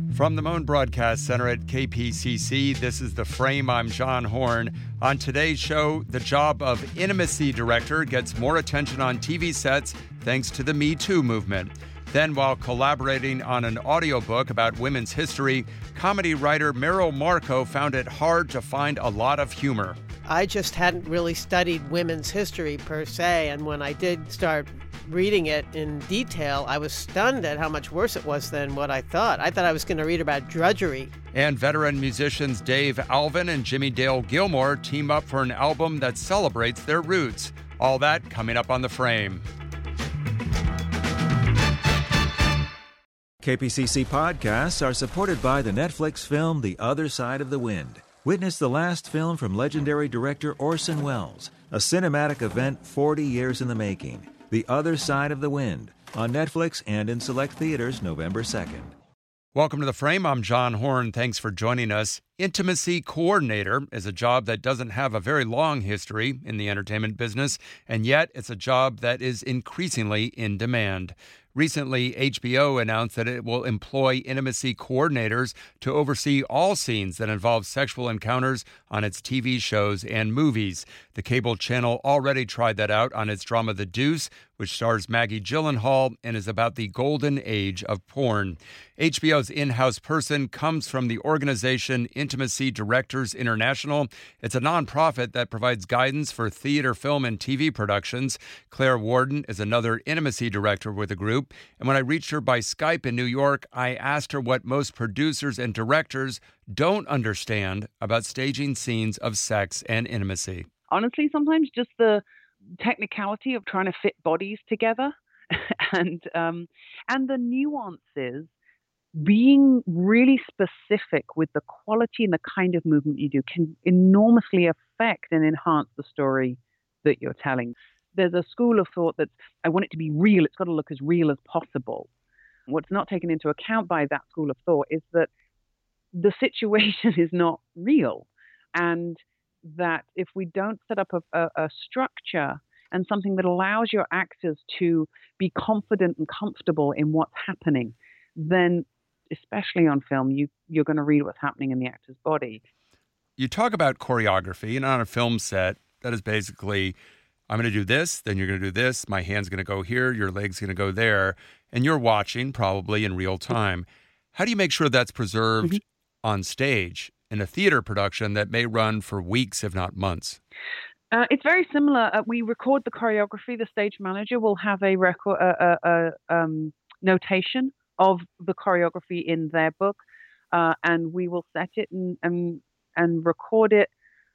From the Moan Broadcast Center at KPCC, this is The Frame. I'm John Horn. On today's show, the job of intimacy director gets more attention on TV sets thanks to the Me Too movement. Then, while collaborating on an audiobook about women's history, comedy writer Meryl Marco found it hard to find a lot of humor. I just hadn't really studied women's history per se, and when I did start reading it in detail, I was stunned at how much worse it was than what I thought. I thought I was going to read about drudgery. And veteran musicians Dave Alvin and Jimmy Dale Gilmore team up for an album that celebrates their roots. All that coming up on The Frame. KPCC podcasts are supported by the Netflix film The Other Side of the Wind. Witness the last film from legendary director Orson Welles, a cinematic event 40 years in the making. The Other Side of the Wind, on Netflix and in select theaters November 2nd. Welcome to The Frame. I'm John Horn. Thanks for joining us. Intimacy coordinator is a job that doesn't have a very long history in the entertainment business, and yet it's a job that is increasingly in demand. Recently, HBO announced that it will employ intimacy coordinators to oversee all scenes that involve sexual encounters on its TV shows and movies. The cable channel already tried that out on its drama The Deuce, which stars Maggie Gyllenhaal and is about the golden age of porn. HBO's in-house person comes from the organization Intimacy Directors International. It's a nonprofit that provides guidance for theater, film, and TV productions. Claire Warden is another intimacy director with the group. And when I reached her by Skype in New York, I asked her what most producers and directors don't understand about staging scenes of sex and intimacy. Honestly, sometimes just the technicality of trying to fit bodies together and the nuances, being really specific with the quality and the kind of movement you do can enormously affect and enhance the story that you're telling. There's a school of thought that I want it to be real. It's got to look as real as possible. What's not taken into account by that school of thought is that the situation is not real. And that if we don't set up a structure and something that allows your actors to be confident and comfortable in what's happening, then especially on film, you're going to read what's happening in the actor's body. You talk about choreography, and on a film set, that is basically, I'm going to do this, then you're going to do this, my hand's going to go here, your leg's going to go there, and you're watching probably in real time. How do you make sure that's preserved on stage in a theater production that may run for weeks, if not months? It's very similar. We record the choreography. The stage manager will have a notation of the choreography in their book, and we will set it and record it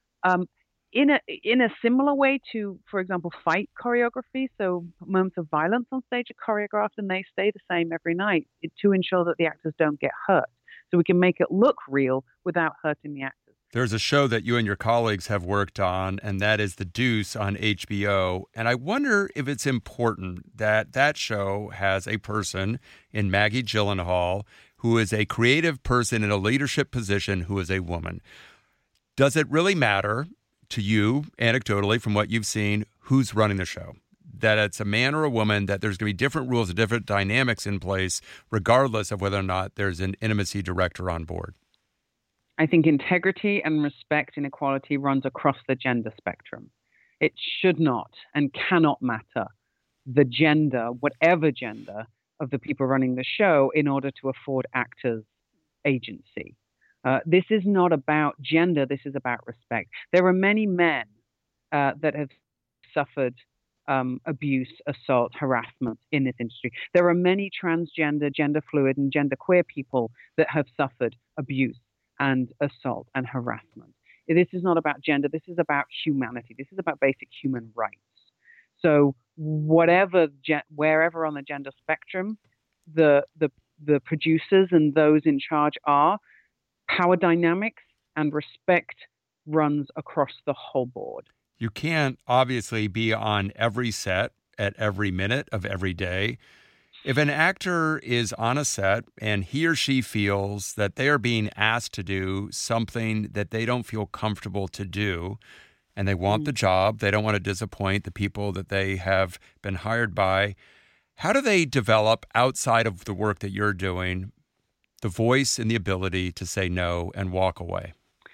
in a similar way to, for example, fight choreography. So moments of violence on stage are choreographed, and they stay the same every night to ensure that the actors don't get hurt. So we can make it look real without hurting the actors. There's a show that you and your colleagues have worked on, and that is The Deuce on HBO. And I wonder if it's important that that show has a person in Maggie Gyllenhaal who is a creative person in a leadership position who is a woman. Does it really matter to you, anecdotally, from what you've seen, who's running the show? That it's a man or a woman, that there's going to be different rules and different dynamics in place, regardless of whether or not there's an intimacy director on board? I think integrity and respect and equality runs across the gender spectrum. It should not and cannot matter the gender, whatever gender, of the people running the show in order to afford actors agency. This is not about gender. This is about respect. There are many men that have suffered abuse, assault, harassment in this industry. There are many transgender, gender fluid, and genderqueer people that have suffered abuse and assault and harassment. This is not about gender. This is about humanity. This is about basic human rights. So wherever on the gender spectrum the producers and those in charge are, power dynamics and respect runs across the whole board. You can't obviously be on every set at every minute of every day. If an actor is on a set and he or she feels that they are being asked to do something that they don't feel comfortable to do, and they want the job, they don't want to disappoint the people that they have been hired by, how do they develop outside of the work that you're doing the voice and the ability to say no and walk away?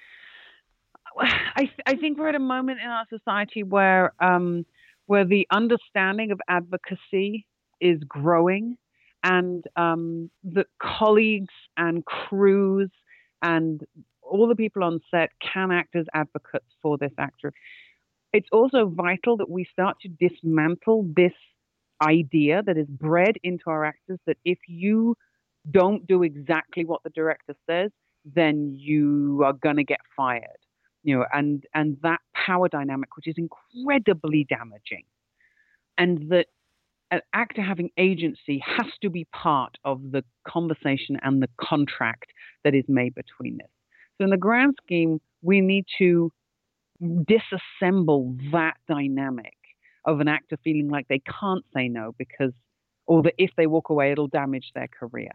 I think we're at a moment in our society where the understanding of advocacy is growing, and that colleagues and crews and all the people on set can act as advocates for this actor. It's also vital that we start to dismantle this idea that is bred into our actors that if you don't do exactly what the director says, then you are going to get fired. And that power dynamic, which is incredibly damaging, and that an actor having agency has to be part of the conversation and the contract that is made between this. So in the grand scheme, we need to disassemble that dynamic of an actor feeling like they can't say no or that if they walk away, it'll damage their career.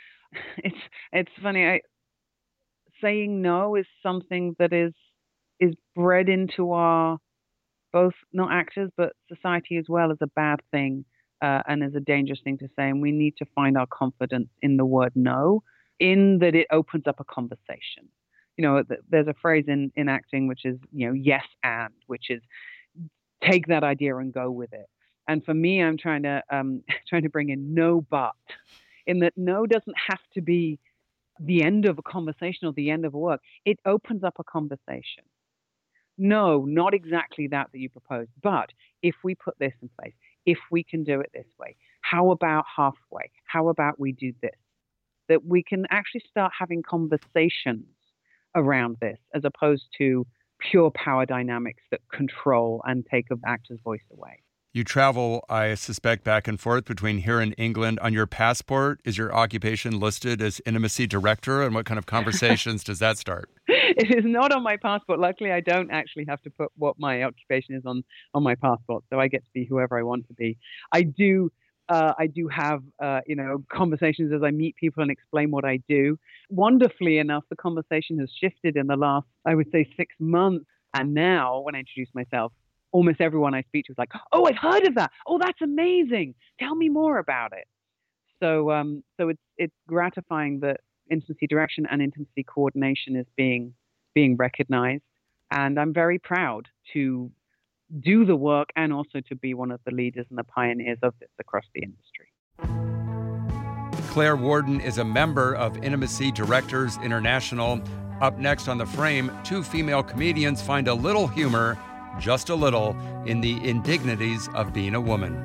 It's funny. Saying no is something that is bred into our, both not actors, but society as well, as a bad thing and as a dangerous thing to say. And we need to find our confidence in the word no, in that it opens up a conversation. There's a phrase in acting which is, yes and, which is take that idea and go with it. And for me, I'm trying to bring in no but, in that no doesn't have to be the end of a conversation or the end of a work. It opens up a conversation. No, not exactly that you proposed, but if we put this in place, if we can do it this way, how about halfway? How about we do this? That we can actually start having conversations around this, as opposed to pure power dynamics that control and take an actor's voice away. You travel, I suspect, back and forth between here and England. On your passport, is your occupation listed as intimacy director? And what kind of conversations does that start? It is not on my passport. Luckily, I don't actually have to put what my occupation is on my passport, so I get to be whoever I want to be. I do have conversations as I meet people and explain what I do. Wonderfully enough, the conversation has shifted in the last, I would say, 6 months. And now, when I introduce myself, almost everyone I speak to is like, "Oh, I've heard of that. Oh, that's amazing. Tell me more about it." So it's gratifying that intimacy direction and intimacy coordination is being recognized, and I'm very proud to do the work and also to be one of the leaders and the pioneers of this across the industry. Claire Warden is a member of Intimacy Directors International. Up next on The Frame, two female comedians find a little humor, just a little, in the indignities of being a woman.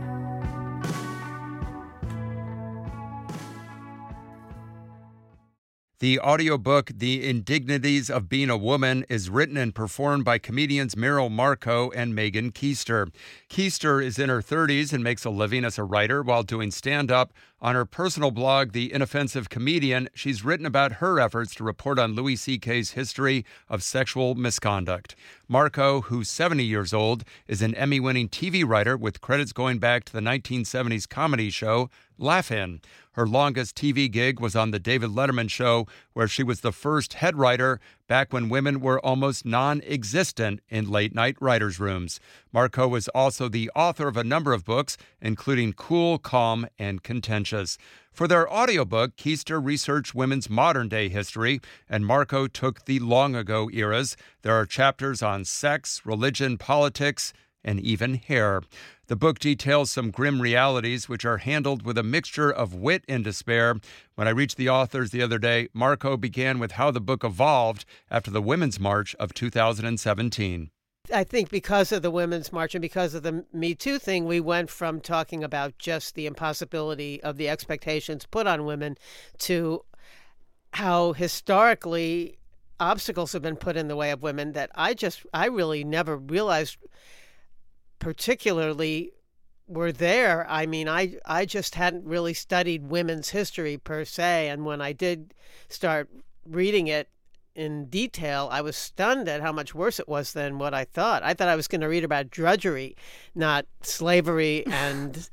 The audiobook, The Indignities of Being a Woman, is written and performed by comedians Meryl Marco and Megan Keister. Keister is in her 30s and makes a living as a writer while doing stand-up. On her personal blog, The Inoffensive Comedian, she's written about her efforts to report on Louis C.K.'s history of sexual misconduct. Marco, who's 70 years old, is an Emmy-winning TV writer with credits going back to the 1970s comedy show Laugh-In. Her longest TV gig was on The David Letterman Show, where she was the first head writer back when women were almost non-existent in late-night writers' rooms. Marco was also the author of a number of books, including Cool, Calm, and Contentious. For their audiobook, Keister researched women's modern-day history, and Marco took the long-ago eras. There are chapters on sex, religion, politics, and even hair. The book details some grim realities which are handled with a mixture of wit and despair. When I reached the authors the other day, Marco began with how the book evolved after the Women's March of 2017. I think because of the Women's March and because of the Me Too thing, we went from talking about just the impossibility of the expectations put on women to how historically obstacles have been put in the way of women that I really never realized particularly were there. I mean, I just hadn't really studied women's history per se. And when I did start reading it in detail, I was stunned at how much worse it was than what I thought. I thought I was going to read about drudgery, not slavery and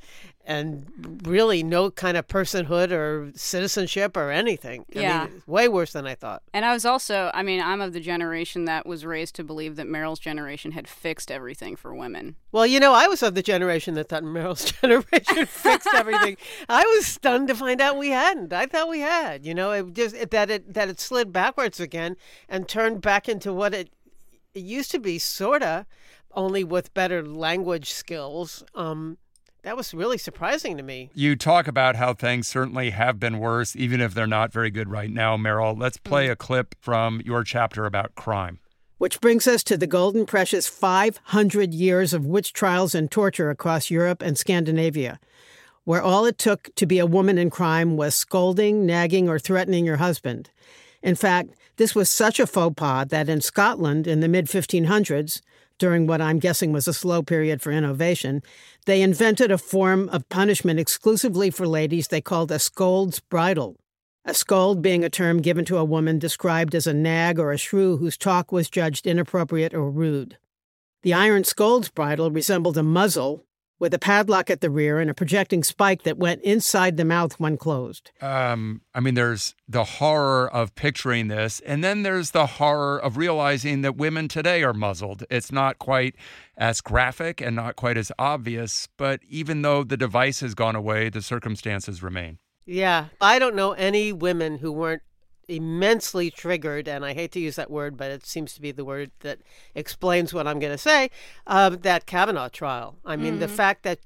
and really no kind of personhood or citizenship or anything. Yeah. I mean, way worse than I thought. And I was also, I'm of the generation that was raised to believe that Meryl's generation had fixed everything for women. Well, I was of the generation that thought Meryl's generation fixed everything. I was stunned to find out we hadn't. I thought we had, it just that it slid backwards again and turned back into what it used to be, sorta, only with better language skills. That was really surprising to me. You talk about how things certainly have been worse, even if they're not very good right now, Meryl. Let's play a clip from your chapter about crime. Which brings us to the golden precious 500 years of witch trials and torture across Europe and Scandinavia, where all it took to be a woman in crime was scolding, nagging, or threatening your husband. In fact, this was such a faux pas that in Scotland in the mid-1500s, during what I'm guessing was a slow period for innovation, they invented a form of punishment exclusively for ladies they called a scold's bridle. A scold being a term given to a woman described as a nag or a shrew whose talk was judged inappropriate or rude. The iron scold's bridle resembled a muzzle with a padlock at the rear and a projecting spike that went inside the mouth when closed. There's the horror of picturing this, and then there's the horror of realizing that women today are muzzled. It's not quite as graphic and not quite as obvious, but even though the device has gone away, the circumstances remain. Yeah, I don't know any women who weren't immensely triggered, and I hate to use that word, but it seems to be the word that explains what I'm going to say, that Kavanaugh trial. I mean, the fact that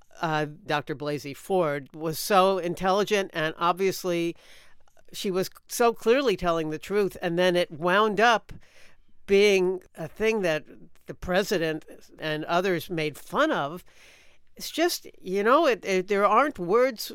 Dr. Blasey Ford was so intelligent and obviously she was so clearly telling the truth, and then it wound up being a thing that the president and others made fun of. It's just, there aren't words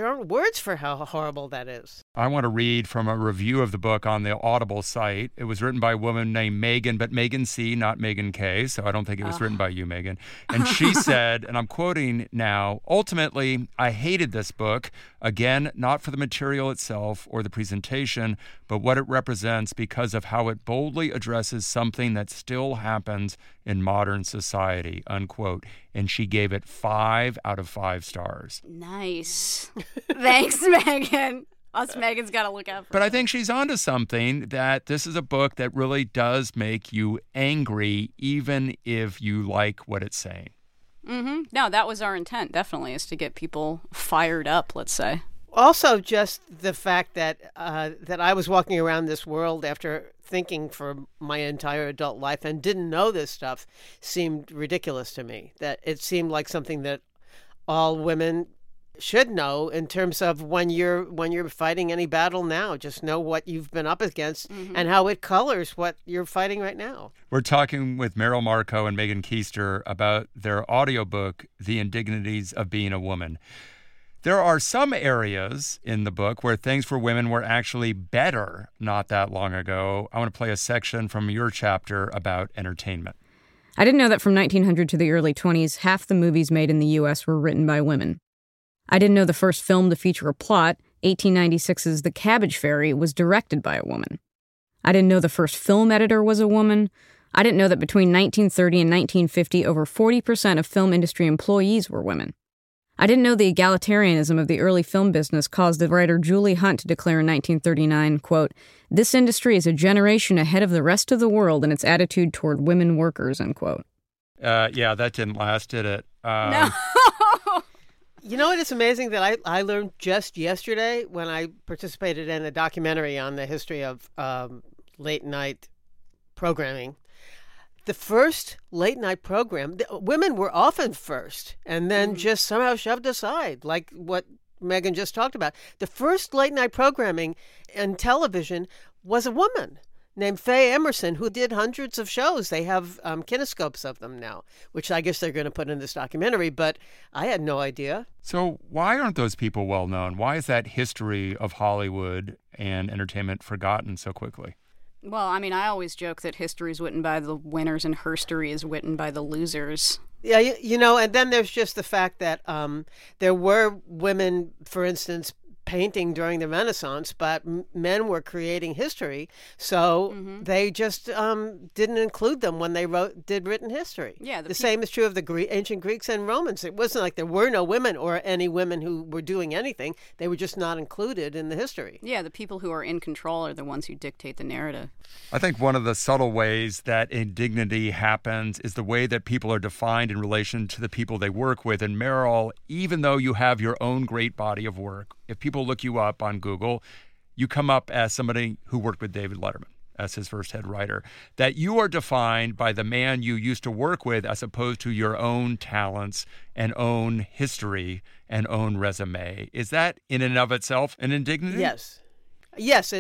for how horrible that is. I want to read from a review of the book on the Audible site. It was written by a woman named Megan, but Megan C., not Megan K., so I don't think it was written by you, Megan. And she said, and I'm quoting now, "Ultimately, I hated this book. Again, not for the material itself or the presentation, but what it represents because of how it boldly addresses something that still happens in modern society," unquote. And she gave it 5 out of 5 stars. Nice. Thanks, Megan. Us Megan's got to look out for But I think she's onto something, that this is a book that really does make you angry, even if you like what it's saying. Mm-hmm. No, that was our intent, definitely, is to get people fired up, let's say. Also, just the fact that that I was walking around this world after thinking for my entire adult life and didn't know this stuff seemed ridiculous to me. That it seemed like something that all women should know in terms of when you're fighting any battle now. Just know what you've been up against and how it colors what you're fighting right now. We're talking with Meryl Marco and Megan Keister about their audiobook, The Indignities of Being a Woman. There are some areas in the book where things for women were actually better not that long ago. I want to play a section from your chapter about entertainment. I didn't know that from 1900 to the early 20s, half the movies made in the U.S. were written by women. I didn't know the first film to feature a plot, 1896's The Cabbage Fairy, was directed by a woman. I didn't know the first film editor was a woman. I didn't know that between 1930 and 1950, over 40% of film industry employees were women. I didn't know the egalitarianism of the early film business caused the writer Julie Hunt to declare in 1939, quote, "This industry is a generation ahead of the rest of the world in its attitude toward women workers," unquote. Yeah, that didn't last, did it? No. You know, it is amazing that I learned just yesterday when I participated in a documentary on the history of late night programming. The first late night program, women were often first and then just somehow shoved aside, like what Megan just talked about. The first late night programming in television was a woman named Faye Emerson, who did hundreds of shows. They have kinescopes of them now, which I guess they're going to put in this documentary, but I had no idea. So why aren't those people well known? Why is that history of Hollywood and entertainment forgotten so quickly? Well, I mean, I always joke that history is written by the winners and herstory is written by the losers. Yeah, you know, and then there's just the fact that there were women, for instance, painting during the Renaissance, but men were creating history, so they just didn't include them when they did written history. Yeah, the same is true of the ancient Greeks and Romans. It wasn't like there were no women or any women who were doing anything. They were just not included in the history. Yeah, the people who are in control are the ones who dictate the narrative. I think one of the subtle ways that indignity happens is the way that people are defined in relation to the people they work with. And Meryl, even though you have your own great body of work, if people look you up on Google, you come up as somebody who worked with David Letterman as his first head writer, that you are defined by the man you used to work with as opposed to your own talents and own history and own resume. Is that in and of itself an indignity? Yes. Yes,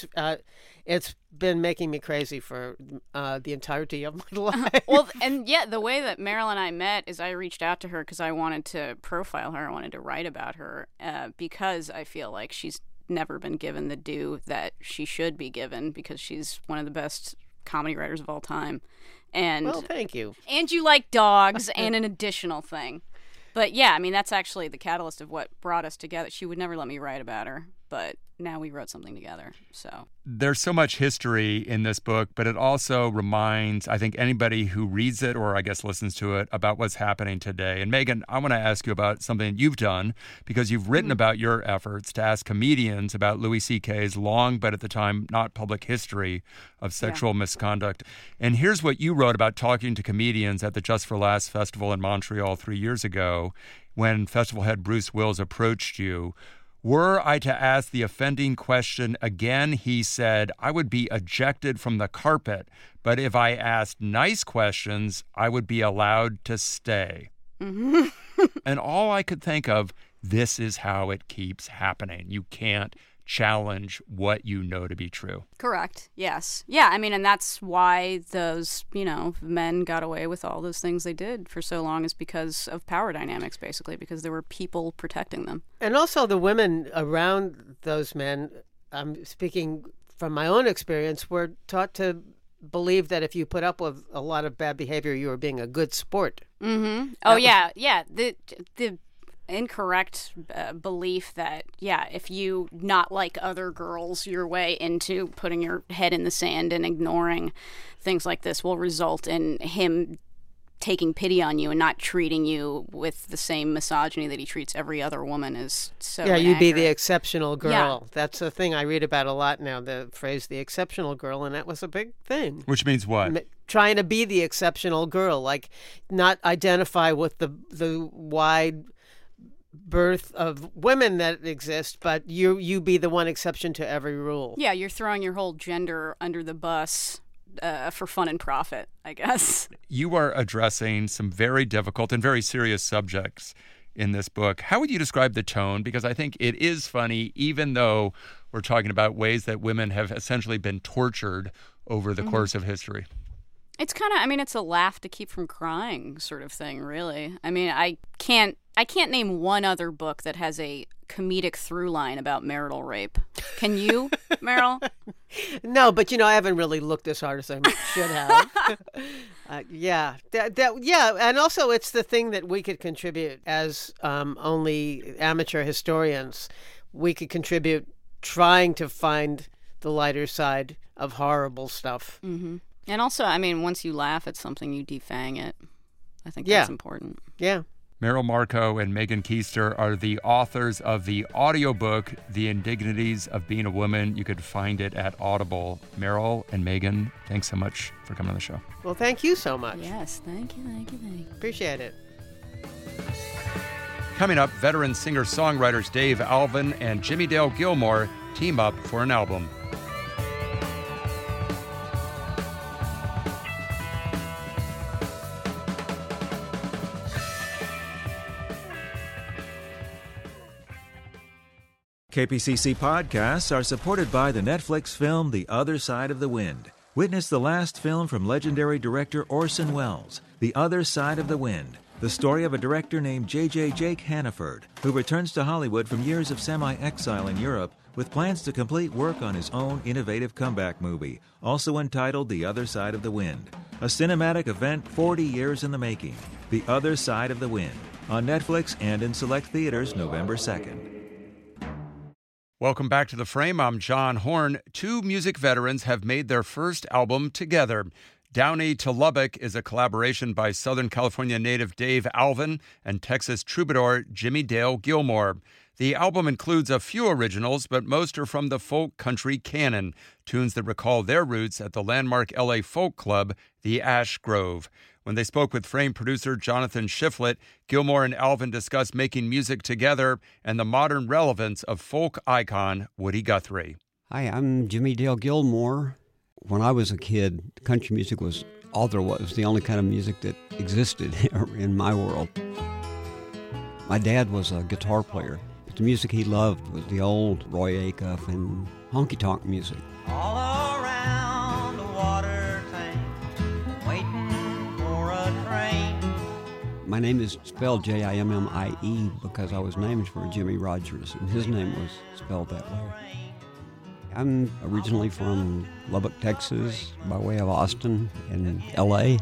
it's been making me crazy for the entirety of my life. Well, and yeah, the way that Meryl and I met is I reached out to her because I wanted to profile her. I wanted to write about her because I feel like she's never been given the due that she should be given, because she's one of the best comedy writers of all time. And well, thank you. And you like dogs and an additional thing. But yeah, I mean, that's actually the catalyst of what brought us together. She would never let me write about her, but now we wrote something together. So there's so much history in this book, but it also reminds, I think, anybody who reads it or I guess listens to it about what's happening today. And Megan, I want to ask you about something you've done, because you've written about your efforts to ask comedians about Louis C.K.'s long, but at the time not public history of sexual misconduct. And here's what you wrote about talking to comedians at the Just for Laughs Festival in Montreal 3 years ago, when festival head Bruce Wills approached you. Were I to ask the offending question again, he said, I would be ejected from the carpet. But if I asked nice questions, I would be allowed to stay. And all I could think of, this is how it keeps happening. You can't challenge what you know to be true. Correct. Yes. Yeah. I mean, and that's why those, men got away with all those things they did for so long, is because of power dynamics, basically, because there were people protecting them. And also the women around those men, I'm speaking from my own experience, were taught to believe that if you put up with a lot of bad behavior, you were being a good sport. Oh, yeah. Yeah. The incorrect belief that, if you not like other girls, your way into putting your head in the sand and ignoring things like this will result in him taking pity on you and not treating you with the same misogyny that he treats every other woman is so you'd inaccurate. be the exceptional girl. Yeah. That's a thing I read about a lot now, the phrase the exceptional girl, and that was a big thing. Which means what? Trying to be the exceptional girl, like not identify with the wide birth of women that exist, but you be the one exception to every rule. Yeah, you're throwing your whole gender under the bus for fun and profit, I guess. You are addressing some very difficult and very serious subjects in this book. How would you describe the tone? Because I think it is funny, even though we're talking about ways that women have essentially been tortured over the course of history. It's kind of, it's a laugh to keep from crying sort of thing, really. I mean, I can't name one other book that has a comedic through line about marital rape. Can you, Meryl? No, but I haven't really looked as hard as I should have. Yeah, and also it's the thing that we could contribute as only amateur historians. We could contribute trying to find the lighter side of horrible stuff. Mm-hmm. And also, once you laugh at something, you defang it. I think that's important. Yeah. Meryl Marco and Megan Keister are the authors of the audiobook, The Indignities of Being a Woman. You could find it at Audible. Meryl and Megan, thanks so much for coming on the show. Well, thank you so much. Yes, thank you. Appreciate it. Coming up, veteran singer-songwriters Dave Alvin and Jimmy Dale Gilmore team up for an album. KPCC podcasts are supported by the Netflix film The Other Side of the Wind. Witness the last film from legendary director Orson Welles, The Other Side of the Wind, the story of a director named J.J. Jake Hannaford, who returns to Hollywood from years of semi-exile in Europe with plans to complete work on his own innovative comeback movie, also entitled The Other Side of the Wind. A cinematic event 40 years in the making. The Other Side of the Wind, on Netflix and in select theaters November 2nd. Welcome back to The Frame. I'm John Horn. Two music veterans have made their first album together. Downey to Lubbock is a collaboration by Southern California native Dave Alvin and Texas troubadour Jimmie Dale Gilmore. The album includes a few originals, but most are from the folk country canon, tunes that recall their roots at the landmark LA folk club, the Ash Grove. When they spoke with Frame producer Jonathan Shiflett, Gilmore and Alvin discussed making music together and the modern relevance of folk icon Woody Guthrie. Hi, I'm Jimmie Dale Gilmore. When I was a kid, country music was all there was. It was the only kind of music that existed in my world. My dad was a guitar player. The music he loved was the old Roy Acuff and honky-tonk music. All around the water tank, waiting for a train. My name is spelled Jimmie because I was named for Jimmie Rogers, and his name was spelled that way. I'm originally from Lubbock, Texas, by way of Austin and L.A.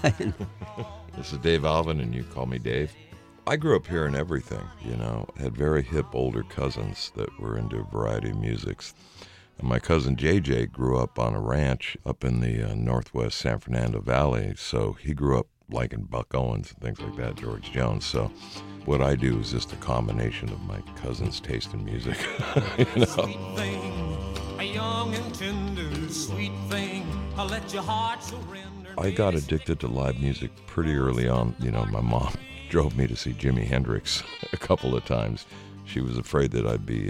This is Dave Alvin, and you call me Dave. I grew up hearing everything, had very hip older cousins that were into a variety of musics. And my cousin JJ grew up on a ranch up in the northwest San Fernando Valley, so he grew up liking Buck Owens and things like that, George Jones. So what I do is just a combination of my cousin's taste in music. Sweet thing, a young and tender, sweet thing, I'll let your heart surrender. I got addicted to live music pretty early on. My mom drove me to see Jimi Hendrix a couple of times. She was afraid that I'd be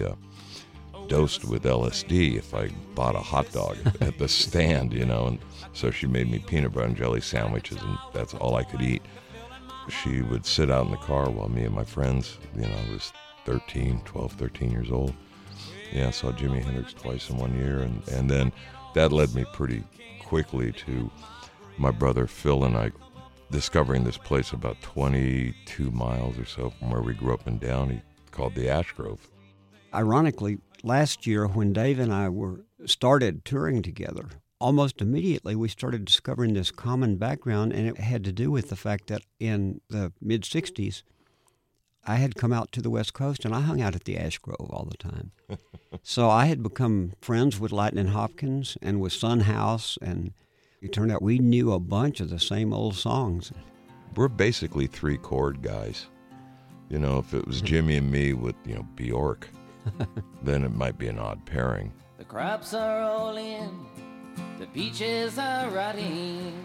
dosed with LSD if I bought a hot dog at the stand, and so she made me peanut butter and jelly sandwiches, and that's all I could eat. She would sit out in the car while me and my friends, I was 12, 13 years old. Yeah, I saw Jimi Hendrix twice in 1 year, and then that led me pretty quickly to my brother Phil and I discovering this place about 22 miles or so from where we grew up in Downey called the Ash Grove. Ironically, last year when Dave and I started touring together, almost immediately we started discovering this common background, and it had to do with the fact that in the mid-'60s, I had come out to the West Coast and I hung out at the Ash Grove all the time. So I had become friends with Lightnin' Hopkins and with Son House, and it turned out we knew a bunch of the same old songs. We're basically three-chord guys. If it was Jimmy and me with, Bjork, then it might be an odd pairing. The crops are all in, the peaches are rotting.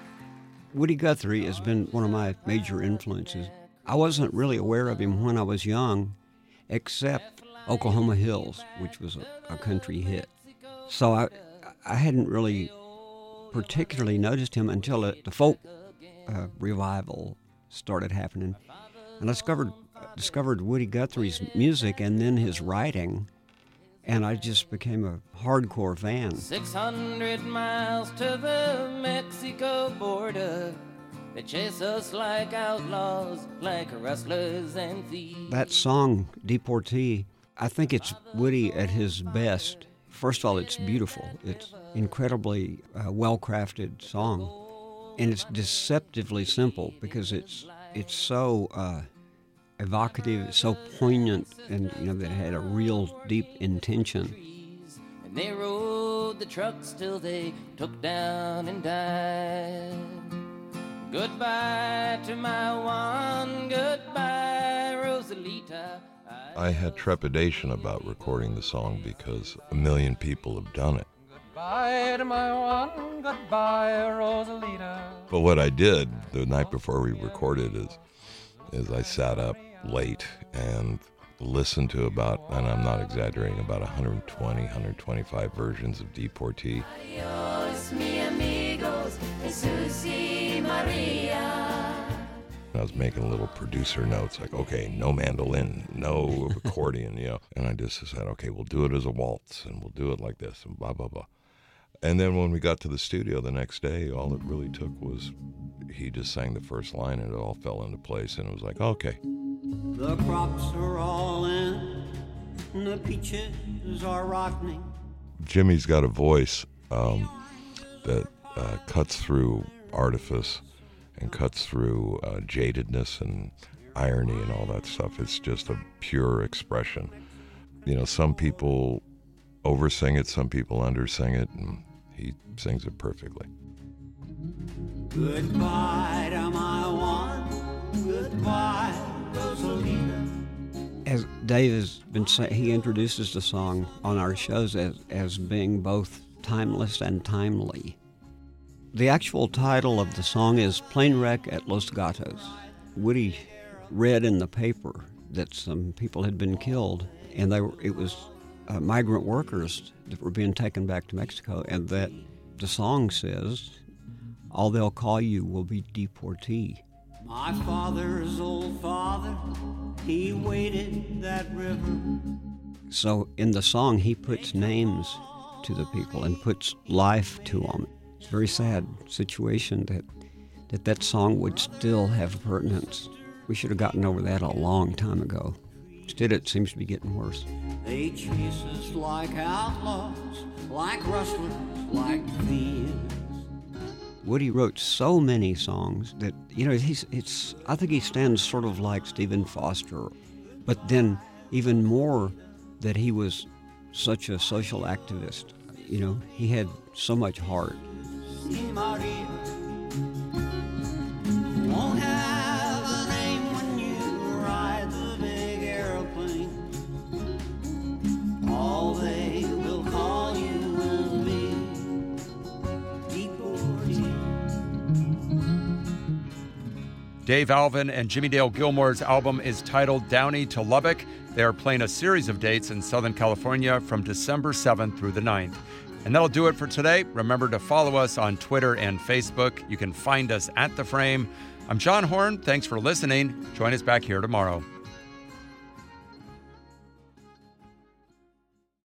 Woody Guthrie has been one of my major influences. I wasn't really aware of him when I was young, except Oklahoma Hills, which was a country hit. So I hadn't really particularly noticed him until the folk revival started happening. And I discovered Woody Guthrie's music and then his writing, and I just became a hardcore fan. 600 miles to the Mexico border. They chase us like outlaws, like rustlers and thieves. That song, Deportee, I think it's Woody at his best. First of all, it's beautiful. It's incredibly well-crafted song, and it's deceptively simple because it's so evocative, it's so poignant, and that it had a real deep intention. And they rode the trucks till they took down and died. Goodbye to my one, goodbye, Rosalita. I had trepidation about recording the song because a million people have done it. Goodbye to my one, goodbye, Rosalita. But what I did the night before we recorded is I sat up late and listened to about, and I'm not exaggerating, about 120, 125 versions of Deportee. Adios, mi amigos, Jesus y Maria. I was making little producer notes like, okay, no mandolin, no accordion, And I just said, okay, we'll do it as a waltz, and we'll do it like this, and blah, blah, blah. And then when we got to the studio the next day, all it really took was he just sang the first line, and it all fell into place, and it was like, okay. The crops are all in, and the peaches are rotting. Jimmy's got a voice that cuts through artifice and cuts through jadedness and irony and all that stuff. It's just a pure expression. some people oversing it, some people undersing it, and he sings it perfectly. Goodbye to my one, goodbye, Rosalita. As Dave has been saying, he introduces the song on our shows as being both timeless and timely. The actual title of the song is Plane Wreck at Los Gatos. Woody read in the paper that some people had been killed, and it was migrant workers that were being taken back to Mexico, and that the song says, all they'll call you will be deportee. My father's old father, he waded that river. So in the song, he puts names to the people and puts life to them. It's a very sad situation that song would still have pertinence. We should have gotten over that a long time ago. Instead, it seems to be getting worse. They chase us like outlaws, like rustlers, like thieves. Woody wrote so many songs that, I think he stands sort of like Stephen Foster, but then even more that he was such a social activist. He had so much heart. See, Maria, won't have a name when you ride the big airplane. All they will call you will be deportee. Dave Alvin and Jimmie Dale Gilmore's album is titled Downey to Lubbock. They are playing a series of dates in Southern California from December 7th through the 9th. And that'll do it for today. Remember to follow us on Twitter and Facebook. You can find us at The Frame. I'm John Horn. Thanks for listening. Join us back here tomorrow.